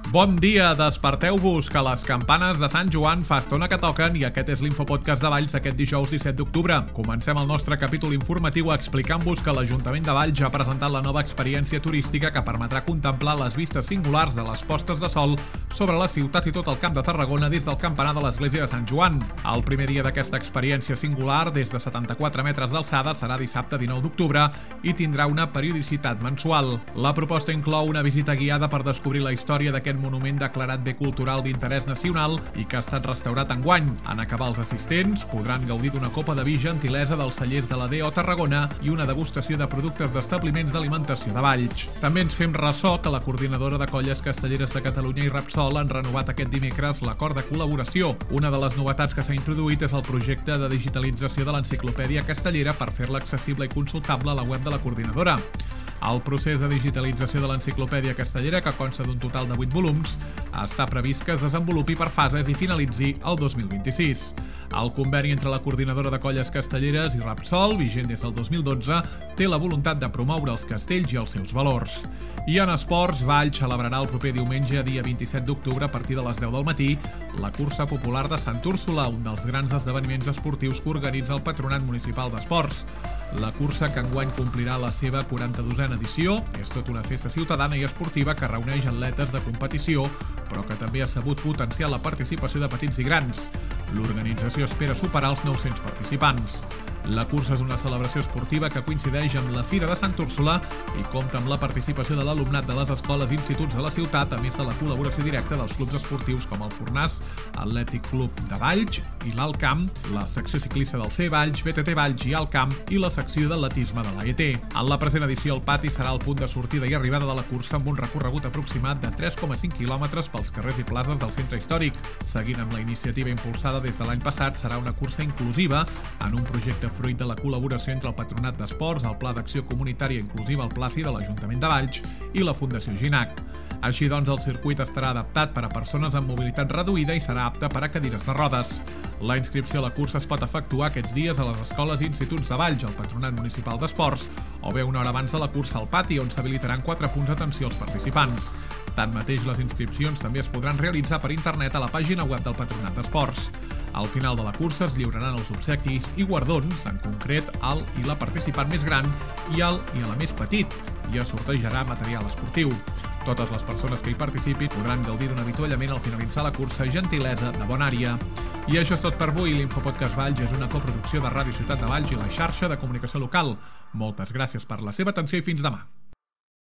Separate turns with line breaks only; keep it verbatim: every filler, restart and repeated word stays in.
Bon dia, desperteu-vos, que les campanes de Sant Joan fa estona que toquen i aquest és l'Infopodcast de Valls aquest dijous disset d'octubre. Comencem el nostre capítol informatiu explicant-vos que l'Ajuntament de Valls ha presentat la nova experiència turística que permetrà contemplar les vistes singulars de les postes de sol sobre la ciutat i tot el Camp de Tarragona des del campanar de l'església de Sant Joan. El primer dia d'aquesta experiència singular, des de setanta-quatre metres d'alçada, serà dissabte dinou d'octubre i tindrà una periodicitat mensual. La proposta inclou una visita guiada per descobrir la història d'aquest monument declarat bé cultural d'interès nacional i que ha estat restaurat enguany. En acabar, els assistents podran gaudir d'una copa de vi gentilesa dels cellers de la D O Tarragona i una degustació de productes d'establiments d'alimentació de Valls. També ens fem ressò que la coordinadora de colles castelleres de Catalunya i Repsol han renovat aquest dimecres l'acord de col·laboració. Una de les novetats que s'ha introduït és el projecte de digitalització de l'enciclopèdia castellera per fer-la accessible i consultable a la web de la coordinadora. El procés de digitalització de l'enciclopèdia castellera, que consta d'un total de vuit volums, està previst que es desenvolupi per fases i finalitzi el dos mil vint-i-sis. El conveni entre la coordinadora de colles castelleres i Repsol, vigent des del dos mil dotze, té la voluntat de promoure els castells i els seus valors. I en esports, Valls celebrarà el proper diumenge, dia vint-i-set d'octubre, a partir de les deu del matí, la cursa popular de Sant Úrsula, un dels grans esdeveniments esportius que organitza el Patronat Municipal d'Esports. La cursa, que enguany complirà la seva quaranta-dosena edició, és tota una festa ciutadana i esportiva que reuneix atletes de competició, però que també ha sabut potenciar la participació de petits i grans. L'organització espera superar els nou-cents participants. La cursa és una celebració esportiva que coincideix amb la Fira de Sant Úrsula i compta amb la participació de l'alumnat de les escoles i instituts de la ciutat, a més de la col·laboració directa dels clubs esportius com el Fornàs, Atlètic Club de Valls i l'Alt Camp, la secció ciclista del C Valls, B T T Valls i Alt Camp i la secció d'atletisme de l'A E T. En la present edició, el pati serà el punt de sortida i arribada de la cursa amb un recorregut aproximat de tres coma cinc quilòmetres pels carrers i places del centre històric. Seguint amb la iniciativa impulsada des de l'any passat, serà una cursa inclusiva en un projecte fruit de la col·laboració entre el Patronat d'Esports, el Pla d'Acció Comunitària Inclusiva al Placi de l'Ajuntament de Valls i la Fundació Ginac. Així doncs, el circuit estarà adaptat per a persones amb mobilitat reduïda i serà apte per a cadires de rodes. La inscripció a la cursa es pot efectuar aquests dies a les escoles i instituts de Valls, al Patronat Municipal d'Esports, o bé una hora abans de la cursa al pati, on s'habilitaran quatre punts d'atenció als participants. Tanmateix, les inscripcions també es podran realitzar per internet a la pàgina web del Patronat d'Esports. Al final de la cursa es lliuraran els obsequis i guardons, en concret al i la participant més gran i al i a la més petit, i es sortejarà material esportiu. Totes les persones que hi participin podran gaudir d'un avituallament al finalitzar la cursa gentilesa de bona ària. I això és tot per avui. L'Infopodcast Valls és una coproducció de Ràdio Ciutat de Valls i la xarxa de comunicació local. Moltes gràcies per la seva atenció i fins demà.